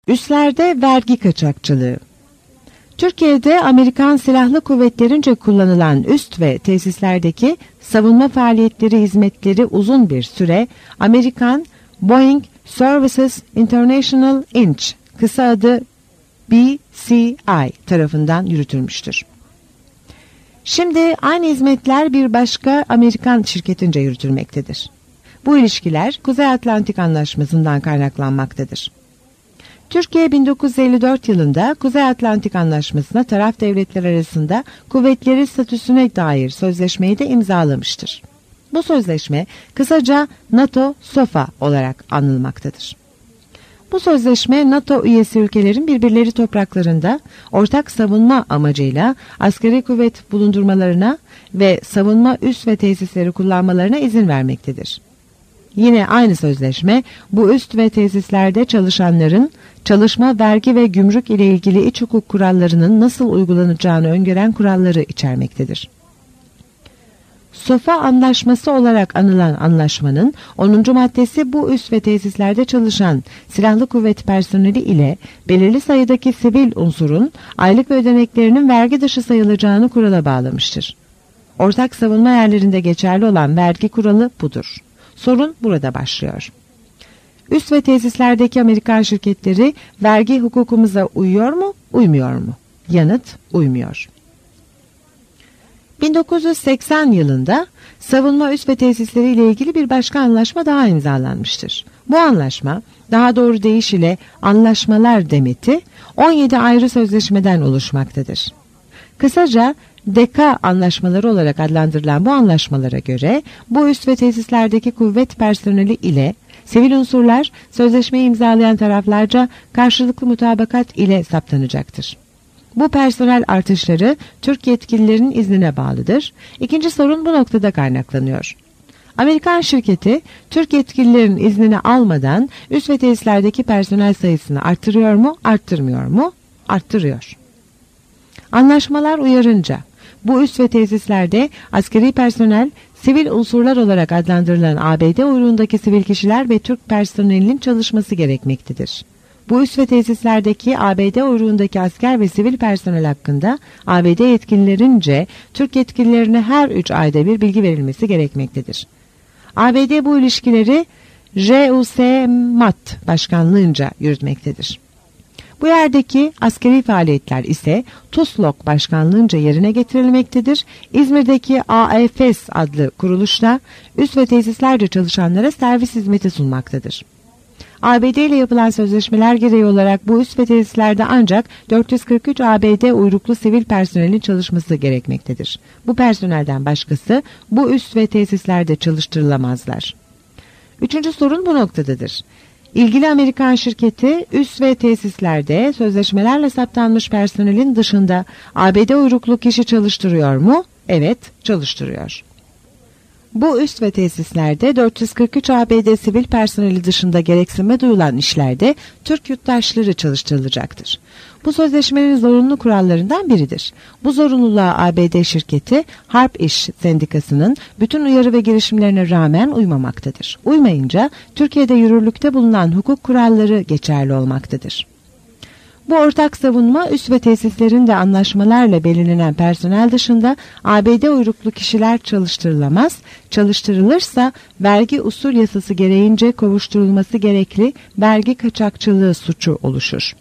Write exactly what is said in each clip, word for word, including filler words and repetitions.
Üslerde vergi kaçakçılığı. Türkiye'de Amerikan Silahlı Kuvvetlerince kullanılan üst ve tesislerdeki savunma faaliyetleri hizmetleri uzun bir süre Amerikan Boeing Services International Incorporated, kısa adı B C I tarafından yürütülmüştür. Şimdi aynı hizmetler bir başka Amerikan şirketince yürütülmektedir. Bu ilişkiler Kuzey Atlantik Anlaşması'ndan kaynaklanmaktadır. Türkiye bin dokuz yüz elli dört yılında Kuzey Atlantik Anlaşması'na taraf devletler arasında kuvvetleri statüsüne dair sözleşmeyi de imzalamıştır. Bu sözleşme kısaca NATO SOFA olarak anılmaktadır. Bu sözleşme NATO üyesi ülkelerin birbirleri topraklarında ortak savunma amacıyla askeri kuvvet bulundurmalarına ve savunma üs ve tesisleri kullanmalarına izin vermektedir. Yine aynı sözleşme bu üst ve tesislerde çalışanların çalışma, vergi ve gümrük ile ilgili iç hukuk kurallarının nasıl uygulanacağını öngören kuralları içermektedir. SOFA Anlaşması olarak anılan anlaşmanın onuncu maddesi bu üs ve tesislerde çalışan silahlı kuvvet personeli ile belirli sayıdaki sivil unsurun aylık ve ödeneklerinin vergi dışı sayılacağını kurala bağlamıştır. Ortak savunma yerlerinde geçerli olan vergi kuralı budur. Sorun burada başlıyor. Üs ve tesislerdeki Amerikan şirketleri vergi hukukumuza uyuyor mu, uymuyor mu? Yanıt, uymuyor. bin dokuz yüz seksen yılında savunma üs ve tesisleri ile ilgili bir başka anlaşma daha imzalanmıştır. Bu anlaşma, daha doğru deyişiyle anlaşmalar demeti, on yedi ayrı sözleşmeden oluşmaktadır. Kısaca D K anlaşmaları olarak adlandırılan bu anlaşmalara göre bu üs ve tesislerdeki kuvvet personeli ile sivil unsurlar sözleşmeyi imzalayan taraflarca karşılıklı mutabakat ile saptanacaktır. Bu personel artışları Türk yetkililerin iznine bağlıdır. İkinci sorun bu noktada kaynaklanıyor. Amerikan şirketi Türk yetkililerin iznini almadan üs ve tesislerdeki personel sayısını arttırıyor mu, arttırmıyor mu? Arttırıyor. Anlaşmalar uyarınca bu üs ve tesislerde askeri personel, sivil unsurlar olarak adlandırılan A B D uyruğundaki sivil kişiler ve Türk personelinin çalışması gerekmektedir. Bu üs ve tesislerdeki A B D uyruğundaki asker ve sivil personel hakkında A B D yetkililerince Türk yetkililerine her üç ayda bir bilgi verilmesi gerekmektedir. A B D bu ilişkileri J U S M A T başkanlığınca yürütmektedir. Bu yerdeki askeri faaliyetler ise TUSLOK başkanlığınca yerine getirilmektedir. İzmir'deki A E F E S adlı kuruluşta üs ve tesislerce çalışanlara servis hizmeti sunmaktadır. A B D ile yapılan sözleşmeler gereği olarak bu üs ve tesislerde ancak dört yüz kırk üç A B D uyruklu sivil personelin çalışması gerekmektedir. Bu personelden başkası bu üs ve tesislerde çalıştırılamazlar. Üçüncü sorun bu noktadadır. İlgili Amerikan şirketi üs ve tesislerde sözleşmelerle saptanmış personelin dışında A B D uyruklu kişi çalıştırıyor mu? Evet, çalıştırıyor. Bu üs ve tesislerde dört yüz kırk üç A B D sivil personeli dışında gereksinme duyulan işlerde Türk yurttaşları çalıştırılacaktır. Bu sözleşmenin zorunlu kurallarından biridir. Bu zorunluluğa A B D şirketi Harp İş Sendikası'nın bütün uyarı ve girişimlerine rağmen uymamaktadır. Uymayınca Türkiye'de yürürlükte bulunan hukuk kuralları geçerli olmaktadır. Bu ortak savunma üs ve tesislerin de anlaşmalarla belirlenen personel dışında A B D uyruklu kişiler çalıştırılamaz, çalıştırılırsa vergi usul yasası gereğince kovuşturulması gerekli vergi kaçakçılığı suçu oluşur.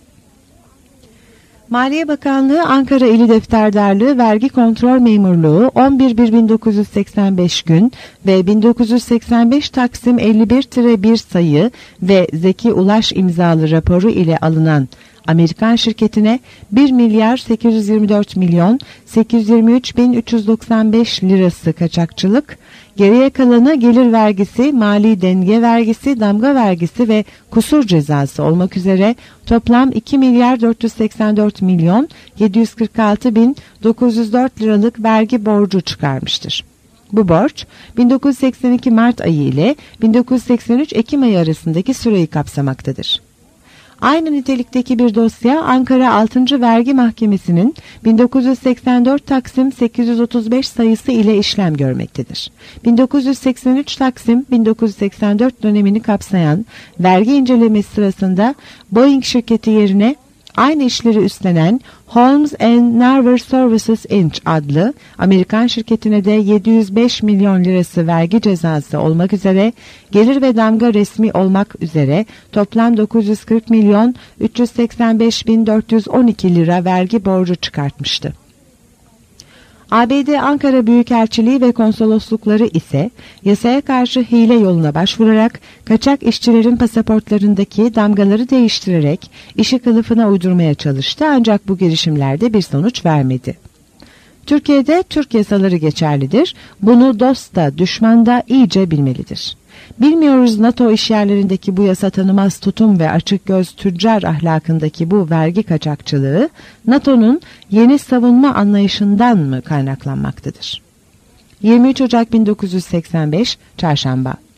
Maliye Bakanlığı Ankara İli Defterdarlığı Vergi Kontrol Memurluğu on bir bir bin dokuz yüz seksen beş gün ve bin dokuz yüz seksen beş Taksim elli bir bir sayı ve Zeki Ulaş imzalı raporu ile alınan Amerikan şirketine bir milyar sekiz yüz yirmi dört milyon sekiz yüz yirmi üç bin üç yüz doksan beş lirası kaçakçılık, geriye kalanı gelir vergisi, mali denge vergisi, damga vergisi ve kusur cezası olmak üzere toplam iki milyar dört yüz seksen dört milyon yedi yüz kırk altı bin dokuz yüz dört liralık vergi borcu çıkarmıştır. Bu borç bin dokuz yüz seksen iki Mart ayı ile bin dokuz yüz seksen üç Ekim ayı arasındaki süreyi kapsamaktadır. Aynı nitelikteki bir dosya Ankara altıncı Vergi Mahkemesi'nin bin dokuz yüz seksen dört Taksim sekiz yüz otuz beş sayısı ile işlem görmektedir. bin dokuz yüz seksen üç Taksim bin dokuz yüz seksen dört dönemini kapsayan vergi incelemesi sırasında Boeing şirketi yerine aynı işleri üstlenen Holmes and Narver Services Incorporated adlı Amerikan şirketine de yedi yüz beş milyon lirası vergi cezası olmak üzere gelir ve damga resmi olmak üzere toplam dokuz yüz kırk milyon üç yüz seksen beş bin dört yüz on iki lira vergi borcu çıkartmıştı. A B D Ankara Büyükelçiliği ve konsoloslukları ise yasaya karşı hile yoluna başvurarak kaçak işçilerin pasaportlarındaki damgaları değiştirerek işi kılıfına uydurmaya çalıştı, ancak bu girişimlerde bir sonuç vermedi. Türkiye'de Türk yasaları geçerlidir. Bunu dost da düşman da iyice bilmelidir. Bilmiyoruz NATO işyerlerindeki bu yasa tanımaz tutum ve açık göz tüccar ahlakındaki bu vergi kaçakçılığı NATO'nun yeni savunma anlayışından mı kaynaklanmaktadır? yirmi üç Ocak bin dokuz yüz seksen beş Çarşamba.